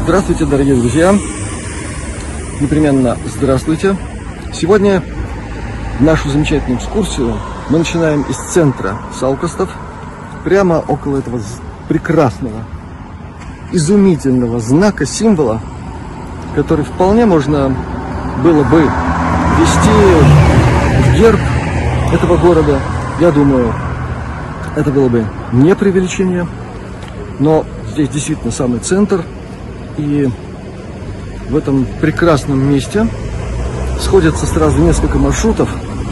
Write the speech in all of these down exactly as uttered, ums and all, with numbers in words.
Здравствуйте, дорогие друзья! Непременно здравствуйте! Сегодня нашу замечательную экскурсию мы начинаем из центра Саукостов, прямо около этого прекрасного, изумительного знака, символа, который вполне можно было бы ввести в герб этого города. Я думаю, это было бы не преувеличение, но здесь действительно самый центр, и в этом прекрасном месте сходятся сразу несколько маршрутов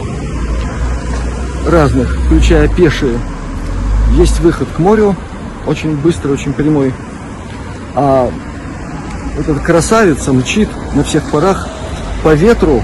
разных, включая пешие. Есть выход к морю, очень быстрый, очень прямой. А вот эта красавица мчит на всех парах по ветру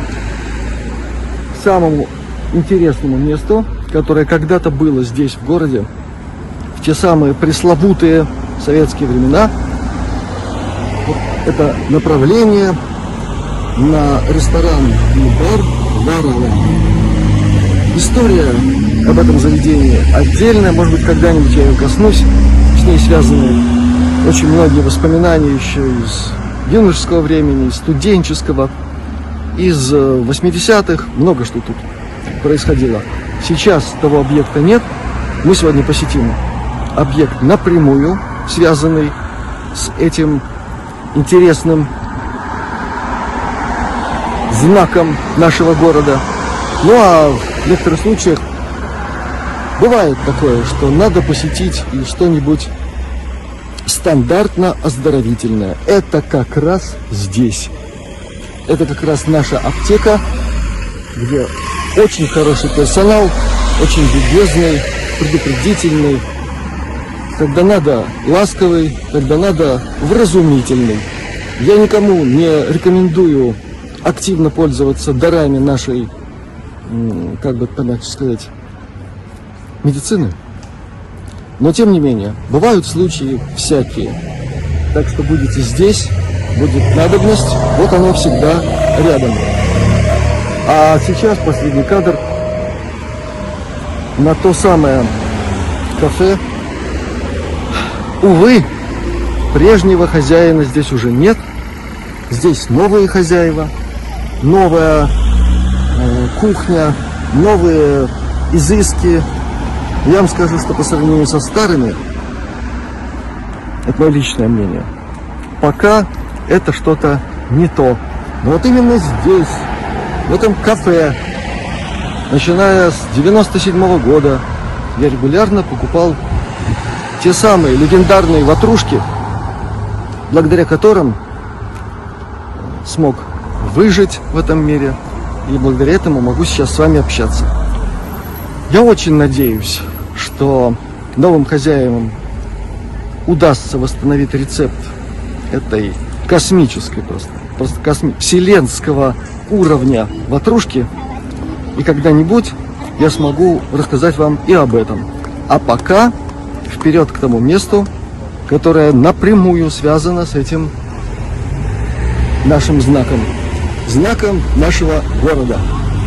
к самому интересному месту, которое когда-то было здесь, в городе, в те самые пресловутые советские времена. Вот это направление на ресторан и бар «Ла-Ла-Ла». История об этом заведении отдельная, может быть, когда-нибудь я ее коснусь. С ней связаны очень многие воспоминания еще из юношеского времени, из студенческого, из восьмидесятых. Много что тут происходило. Сейчас того объекта нет. Мы сегодня посетим объект напрямую, связанный с этим интересным знаком нашего города. Ну а в некоторых случаях бывает такое, что надо посетить и что-нибудь стандартно-оздоровительное. Это как раз здесь. Это как раз наша аптека, где очень хороший персонал, очень любезный, предупредительный, когда надо ласковый, когда надо вразумительный. Я никому не рекомендую активно пользоваться дарами нашей, как бы помягче сказать, медицины. Но тем не менее, бывают случаи всякие. Так что будете здесь, будет надобность, вот оно всегда рядом. А сейчас последний кадр на то самое кафе. Увы, прежнего хозяина здесь уже нет. Здесь новые хозяева, новая э, кухня, новые изыски. Я вам скажу, что по сравнению со старыми, это мое личное мнение, пока это что-то не то. Но вот именно здесь, в этом кафе, начиная с девяносто седьмого года, я регулярно покупал те самые легендарные ватрушки, благодаря которым смог выжить в этом мире, и благодаря этому могу сейчас с вами общаться. Я очень надеюсь, что новым хозяевам удастся восстановить рецепт этой космической, просто, просто косми... вселенского уровня ватрушки, и когда-нибудь я смогу рассказать вам и об этом. А пока вперед к тому месту, которое напрямую связано с этим нашим знаком, знаком нашего города.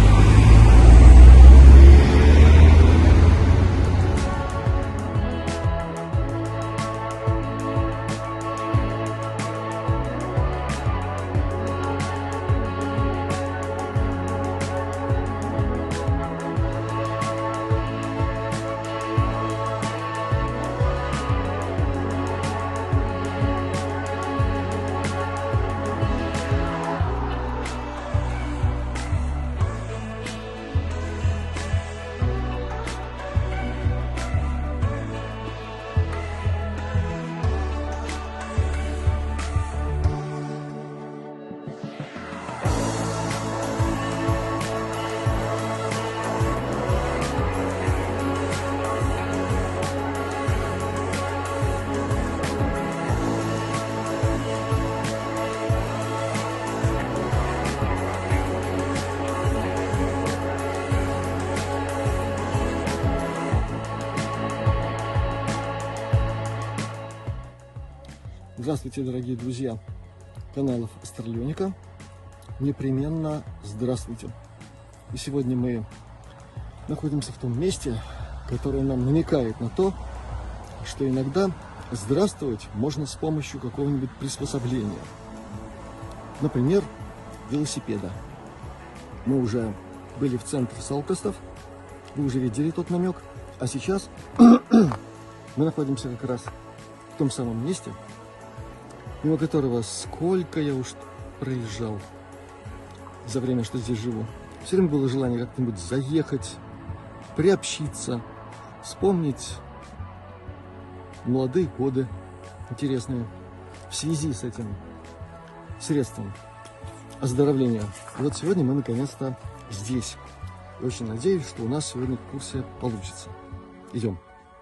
Здравствуйте, дорогие друзья каналов Астралионика. Непременно здравствуйте. И сегодня мы находимся в том месте, которое нам намекает на то, что иногда здравствовать можно с помощью какого-нибудь приспособления. Например, велосипеда. Мы уже были в центре Салкастов, вы уже видели тот намек, а сейчас мы находимся как раз в том самом месте, мимо которого сколько я уж проезжал за время, что здесь живу. Все время было желание как-нибудь заехать, приобщиться, вспомнить молодые годы интересные в связи с этим средством оздоровления. И вот сегодня мы наконец-то здесь. И очень надеюсь, что у нас сегодня экскурсия получится. Идем.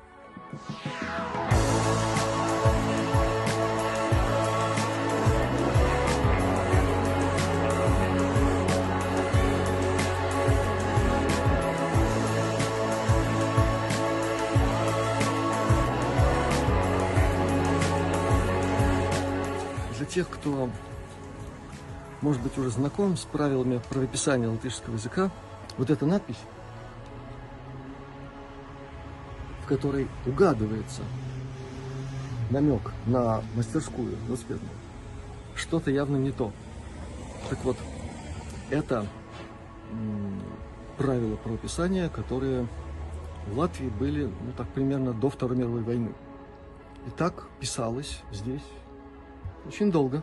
Для тех, кто, может быть, уже знаком с правилами правописания латышского языка, вот эта надпись, в которой угадывается намек на мастерскую велосипедную, что-то явно не то. Так вот, это правила правописания, которые в Латвии были, ну так, примерно до Второй мировой войны. И так писалось здесь очень долго.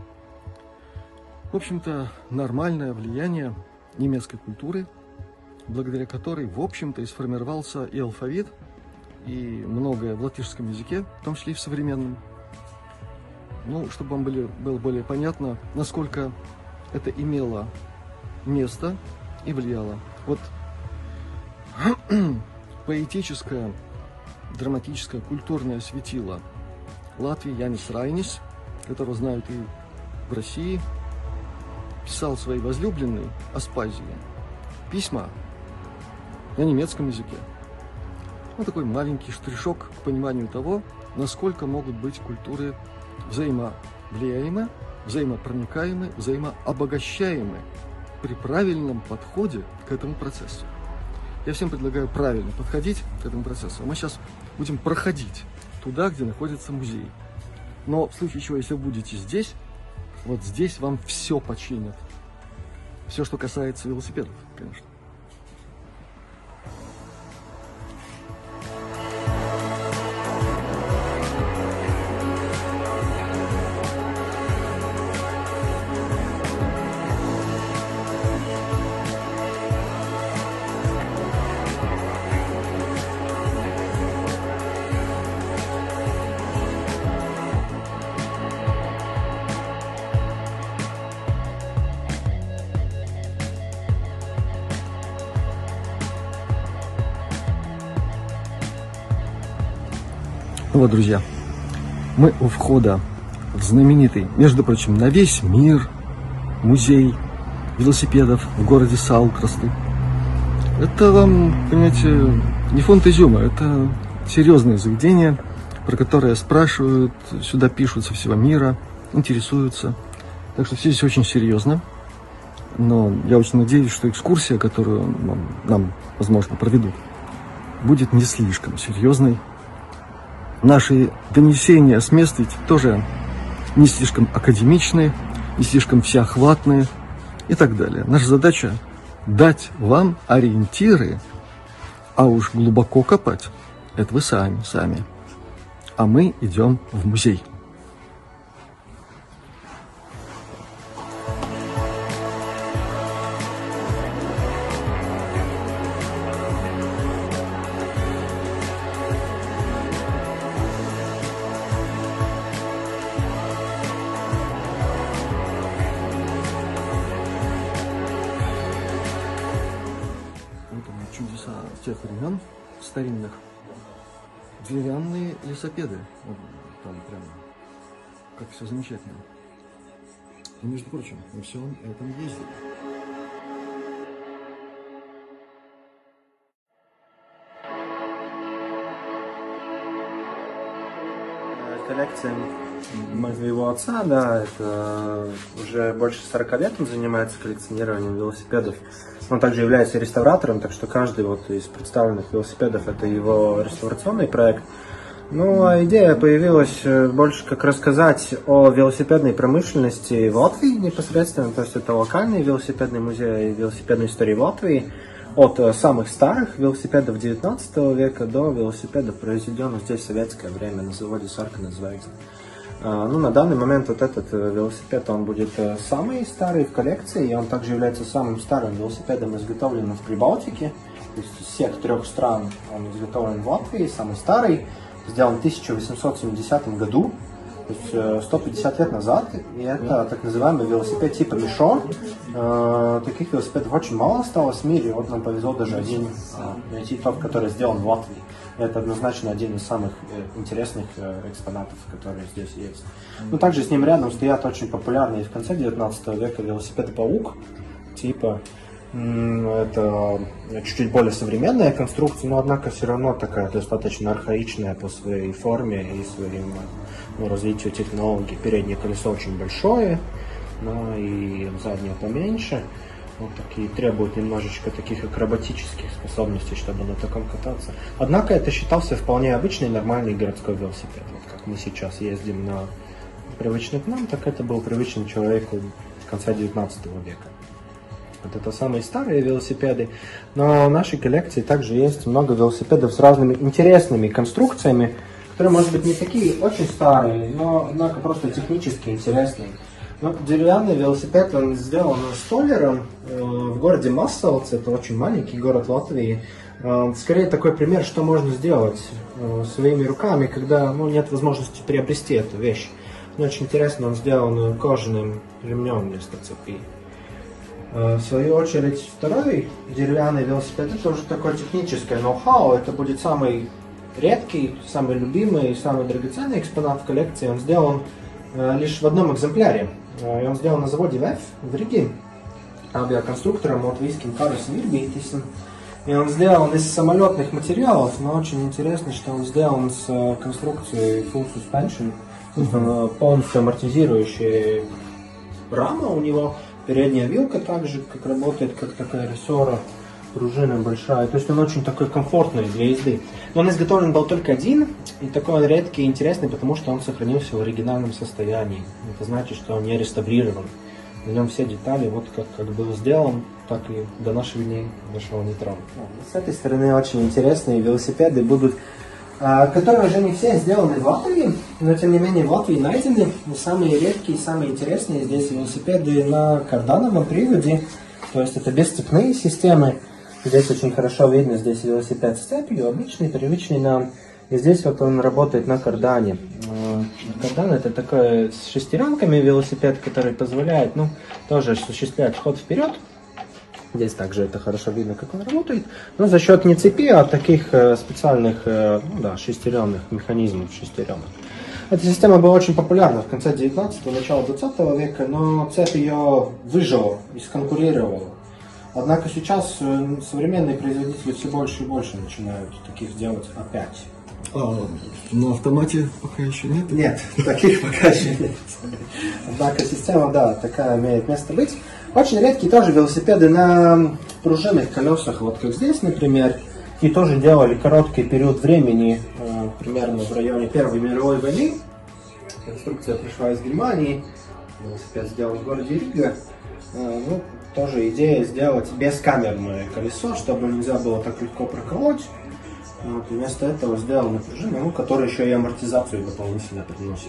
В общем-то, нормальное влияние немецкой культуры, благодаря которой, в общем-то, и сформировался и алфавит, и многое в латышском языке, в том числе и в современном. Ну, чтобы вам были, было более понятно, насколько это имело место и влияло. Вот поэтическое, драматическое, культурное светило Латвии Янис Райнис, которого знают и в России, писал своей возлюбленной Аспазии письма на немецком языке. Ну, такой маленький штришок к пониманию того, насколько могут быть культуры взаимовлияемы, взаимопроникаемы, взаимообогащаемы при правильном подходе к этому процессу. Я всем предлагаю правильно подходить к этому процессу. Мы сейчас будем проходить туда, где находится музей. Но в случае чего, если вы будете здесь, вот здесь вам все починят. Все, что касается велосипедов, конечно. Ну вот, друзья, мы у входа в знаменитый, между прочим, на весь мир музей велосипедов в городе Салкрасты. Это вам, понимаете, не фонд изюма, это серьезное заведение, про которое спрашивают, сюда пишут со всего мира, интересуются. Так что все здесь очень серьезно. Но я очень надеюсь, что экскурсия, которую нам, нам возможно, проведут, будет не слишком серьезной. Наши донесения с мест ведь тоже не слишком академичные, не слишком всеохватные и так далее. Наша задача – дать вам ориентиры, а уж глубоко копать – это вы сами, сами. А мы идем в музей. Чудеса тех времен, старинных, деревянные лесопеды, вот, там прям, как все замечательно. И, между прочим, мы всем этом ездили. Коллекция моего отца, да, это уже больше сорока лет он занимается коллекционированием велосипедов. Он также является реставратором, так что каждый вот из представленных велосипедов это его реставрационный проект. Ну, а идея появилась больше как рассказать о велосипедной промышленности в Латвии непосредственно, то есть это локальный велосипедный музей велосипедной истории в Латвии, от самых старых велосипедов девятнадцатого века до велосипедов, произведенных здесь в советское время на заводе Сарка называется. Ну, на данный момент вот этот велосипед, он будет самый старый в коллекции, и он также является самым старым велосипедом, изготовленным в Прибалтике. То есть из всех трех стран он изготовлен в Латвии, самый старый, сделан в тысяча восемьсот семидесятом году, то есть сто пятьдесят лет назад, и это так называемый велосипед типа Мишо. Таких велосипедов очень мало осталось в мире, вот нам повезло даже один найти тот, который сделан в Латвии. Это однозначно один из самых интересных экспонатов, которые здесь есть. Но также с ним рядом стоят очень популярные в конце девятнадцатого века велосипеды Паук, типа. Это чуть-чуть более современная конструкция, но однако все равно такая достаточно архаичная по своей форме и своему ну, развитию технологий. Переднее колесо очень большое, но и заднее поменьше. Вот такие требуют немножечко таких акробатических способностей, чтобы на таком кататься. Однако это считался вполне обычный нормальный городской велосипед. Вот как мы сейчас ездим на привычный к нам, так это был привычный человеку конца девятнадцатого века. Вот это самые старые велосипеды, но в нашей коллекции также есть много велосипедов с разными интересными конструкциями, которые, может быть, не такие очень старые, но, однако, просто технически интересные. Ну, деревянный велосипед, он сделан столером э, в городе Массалц, это очень маленький город Латвии. Э, скорее такой пример, что можно сделать э, своими руками, когда ну, нет возможности приобрести эту вещь. Мне очень интересно, он сделан кожаным ремнем вместо цепи. В свою очередь, второй деревянный велосипед, это уже такое техническое ноу-хау, это будет самый редкий, самый любимый, самый драгоценный экспонат в коллекции. Он сделан э, лишь в одном экземпляре. И он сделан на заводе ВЭФ в Риге, авиаконструктором латвийским Карасом Ирбитисом. И он сделан из самолетных материалов, но очень интересно, что он сделан с конструкцией Full Suspension, то есть он полностью амортизирующая рама у него. Передняя вилка также как работает, как такая рессора, пружина большая. То есть он очень такой комфортный для езды. Но он изготовлен был только один, и такой он редкий и интересный, потому что он сохранился в оригинальном состоянии. Это значит, что он не реставрирован. В нем все детали, вот как, как был сделан, так и до наших дней нашего не тронут. С этой стороны очень интересные велосипеды будут, которые уже не все сделаны в Латвии, но тем не менее в Латвии найдены самые редкие, самые интересные здесь велосипеды на кардановом приводе, то есть это бесцепные системы. Здесь очень хорошо видно, здесь велосипед с цепью, обычный, привычный нам, и здесь вот он работает на кардане. Кардан это такой с шестеренками велосипед, который позволяет, ну, тоже осуществлять ход вперед. Здесь также это хорошо видно, как он работает, но за счет не цепи, а таких э, специальных э, ну, да, шестеренных механизмов, шестеренок. Эта система была очень популярна в конце девятнадцатого, начала двадцатого века, но цепь ее выжила и сконкурировала. Однако сейчас э, современные производители все больше и больше начинают таких делать опять. А на автомате пока еще нет? Нет, таких пока еще нет. Однако система, да, такая имеет место быть. Очень редкие тоже велосипеды на пружинных колесах, вот как здесь, например. И тоже делали короткий период времени, э, примерно в районе Первой мировой войны. Конструкция пришла из Германии, велосипед сделан в городе Рига. Э, ну, тоже идея сделать бескамерное колесо, чтобы нельзя было так легко проколоть. Вот, вместо этого сделаны пружины, ну, которые еще и амортизацию дополнительно приносят.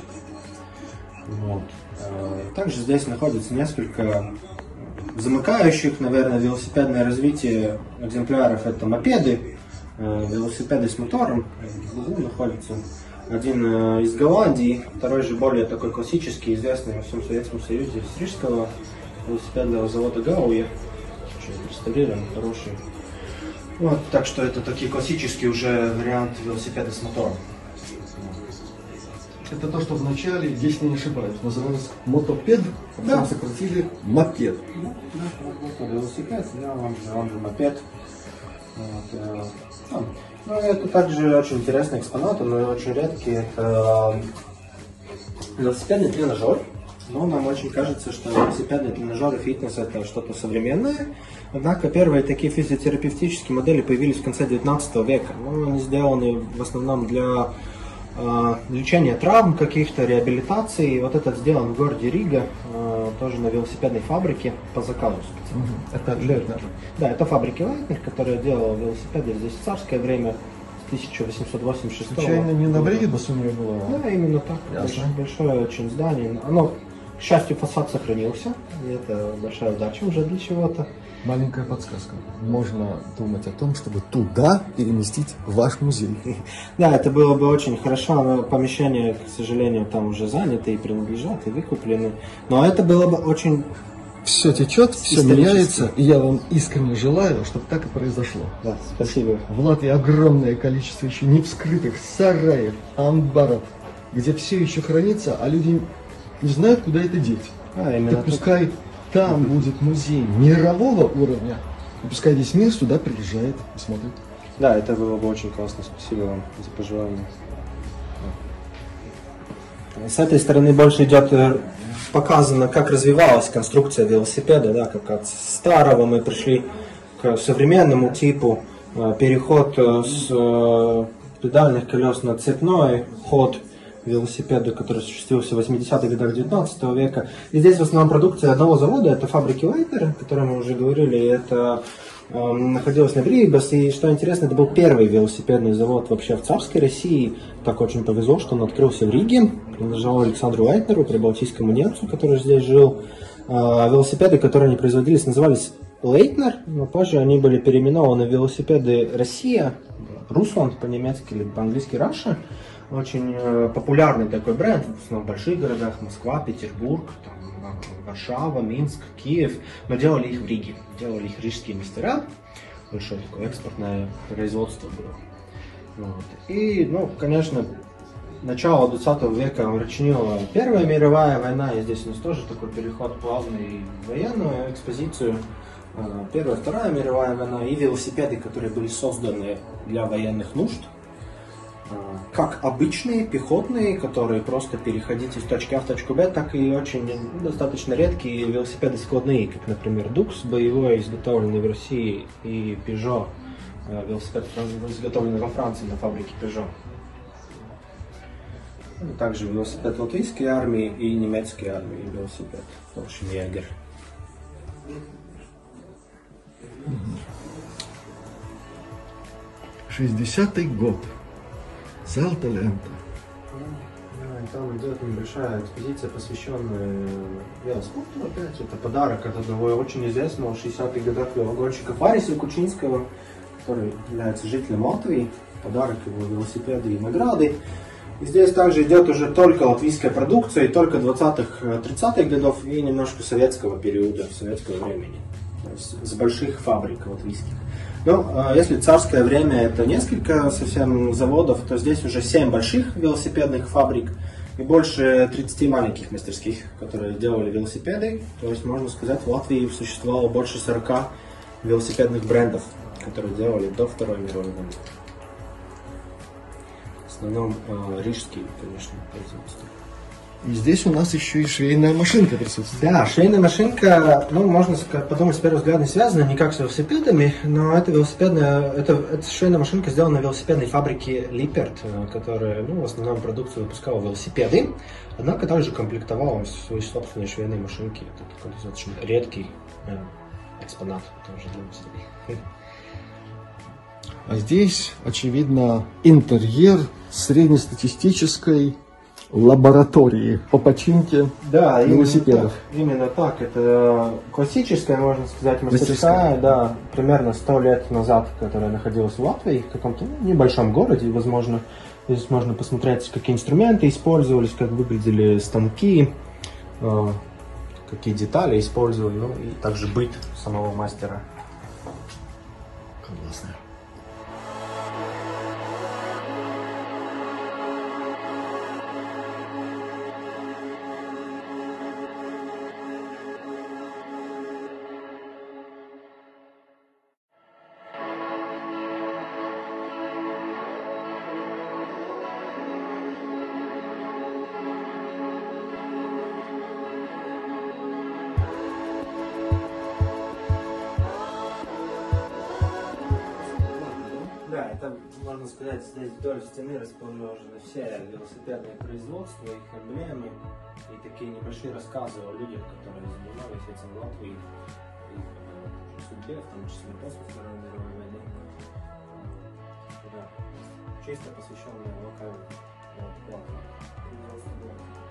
Вот. Также здесь находится несколько замыкающих, наверное, велосипедное развитие экземпляров. Это мопеды, велосипеды с мотором. В углу находится один из Голландии, второй же более такой классический, известный во всем Советском Союзе, с рижского велосипедного завода Гауи. Очень реставрирован, хороший. Вот, так что это такие классические уже варианты велосипеда с мотором. Это то, что в начале, если не ошибаюсь, называлось мотопед, а да. потом сократили мопед. Да, да, велосипед, да, он же, он же мопед. Вот, э, ну, ну, это также очень интересный экспонат, он очень редкий. Это велосипедный тренажер. Но нам очень кажется, что велосипедные тренажеры, фитнес это что-то современное. Однако первые такие физиотерапевтические модели появились в конце девятнадцатого века. Ну, они сделаны в основном для лечение травм каких-то, реабилитации. Вот этот сделан в городе Рига, тоже на велосипедной фабрике по заказу специально. Это Лейтнер. Да, это фабрика Лейтнер, которая делала велосипеды здесь в царское время, с тысяча восемьсот восемьдесят шестого. Случайно не на Бригибас у нее было? Да, именно так. Большое, большое очень здание. Оно, к счастью, фасад сохранился. И это большая удача уже для чего-то. Маленькая подсказка. Можно думать о том, чтобы туда переместить ваш музей. Да, это было бы очень хорошо, но помещения, к сожалению, там уже заняты и принадлежат, и выкуплены. Но это было бы очень... Все течет, все меняется, и я вам искренне желаю, чтобы так и произошло. Да, спасибо. В Латвии огромное количество еще не вскрытых сараев, амбаров, где все еще хранится, а люди не знают, куда это деть. А, именно так пускай там будет музей мирового уровня, и пускай весь мир сюда приезжает и смотрит. Да, это было бы очень классно. Спасибо вам за пожелания. С этой стороны больше идет показано, как развивалась конструкция велосипеда, да, как от старого мы пришли к современному типу, переход с педальных колес на цепной ход велосипеда, который осуществился в восьмидесятых годах девятнадцатого века. И здесь в основном продукция одного завода, это фабрики Лейтнер, о которой мы уже говорили, это э, находилось на Бригибас, и что интересно, это был первый велосипедный завод вообще в царской России. Так очень повезло, что он открылся в Риге, принадлежал Александру Лейтнеру, прибалтийскому немцу, который здесь жил. Э, велосипеды, которые они производились, назывались Лейтнер, но позже они были переименованы в велосипеды Россия, Русланд по-немецки или по-английски Раша. Очень э, популярный такой бренд в основном в больших городах: Москва, Петербург, там, Варшава, Минск, Киев. Но делали их в Риге, делали их рижские мастера. Большое такое экспортное производство было. Вот. И, ну, конечно, начало двадцатого века омрачнила Первая мировая война, и здесь у нас тоже такой переход плавный в военную экспозицию. Первая, Вторая мировая война и велосипеды, которые были созданы для военных нужд. Как обычные, пехотные, которые просто переходить из точки А в точку Б, так и очень ну, достаточно редкие велосипеды складные, как, например, Дукс боевой, изготовленный в России, и Peugeot, велосипед, изготовленный во Франции на фабрике Peugeot. Также велосипед латвийской армии и немецкой армии, велосипед Фольксваген. шестидесятый год. Золото лента. Там идет небольшая экспозиция, посвященная велоспорту. Опять это подарок от одного очень известного в шестидесятых годах велогонщика Париса Кучинского, который является жителем Латвии. Подарок его велосипеды и награды. И здесь также идет уже только латвийская продукция, и только двадцатых-тридцатых годов, и немножко советского периода, советского времени. То есть с больших фабрик латвийских. Ну, если царское время это несколько совсем заводов, то здесь уже семь больших велосипедных фабрик и больше тридцати маленьких мастерских, которые делали велосипеды. То есть, можно сказать, в Латвии существовало больше сорока велосипедных брендов, которые делали до Второй мировой войны. В основном э, рижские, конечно, производства. И здесь у нас еще и швейная машинка присутствует. Да, швейная машинка, ну, можно подумать, с первого взгляда не связана никак с велосипедами, но это велосипедная, это, это швейная машинка сделана на велосипедной фабрике Lippert, которая, ну, в основном продукцию выпускала велосипеды, однако также комплектовала свои собственные швейные машинки. Это такой достаточно редкий э, экспонат тоже для мастеров. А здесь, очевидно, интерьер среднестатистической лаборатории по починке да, велосипедов. Именно так, именно так. Это классическая, можно сказать, мастерская, да, примерно сто лет назад, которая находилась в Латвии, в каком-то ну, небольшом городе, возможно, здесь можно посмотреть, какие инструменты использовались, как выглядели станки, э, какие детали использовали, ну и также быт самого мастера. Классно. можно сказать, здесь вдоль стены расположены все велосипедные производства, их эмблемы и такие небольшие рассказы о людях, которые занимались этим в Латвии, их э, судьбе, в том числе после Второй мировой войны. Да, чисто посвященные локальным производству.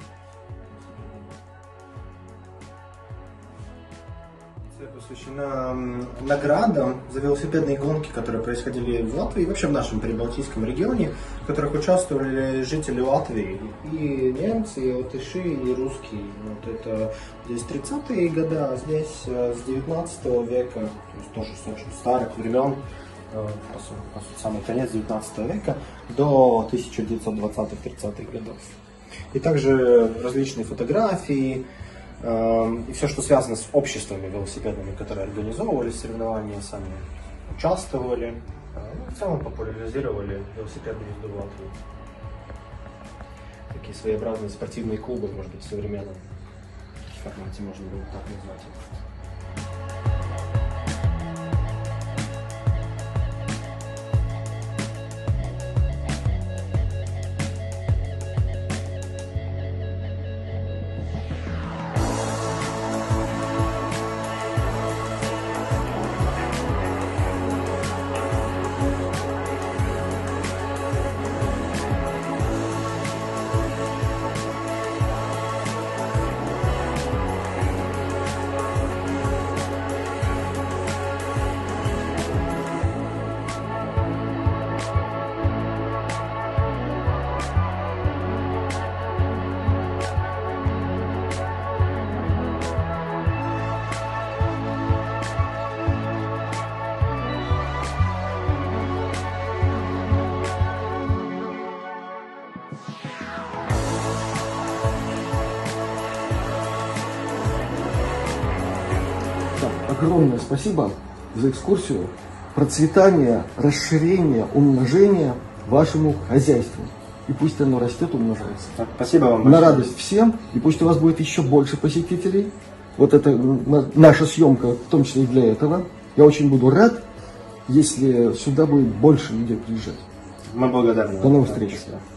Посвящена наградам за велосипедные гонки, которые происходили в Латвии и вообще в нашем прибалтийском регионе, в которых участвовали жители Латвии, и немцы, и латыши, и русские. Вот это здесь тридцатые годы, а здесь с девятнадцатого века, то есть тоже с очень старых времен, по сути, самый конец девятнадцатого века, до тысяча девятьсот двадцатых-тридцатых годов. И также различные фотографии, и все, что связано с обществами велосипедными, которые организовывали соревнования, сами участвовали, ну, в целом популяризировали велосипедную езду в Латвии. Такие своеобразные спортивные клубы, может быть, в современном формате можно было так назвать. Огромное спасибо за экскурсию, процветания, расширения, умножения вашему хозяйству. И пусть оно растет, умножается. Спасибо вам большое. На радость всем, и пусть у вас будет еще больше посетителей. Вот это наша съемка, в том числе и для этого. Я очень буду рад, если сюда будет больше людей приезжать. Мы благодарны. До новых встреч. Спасибо.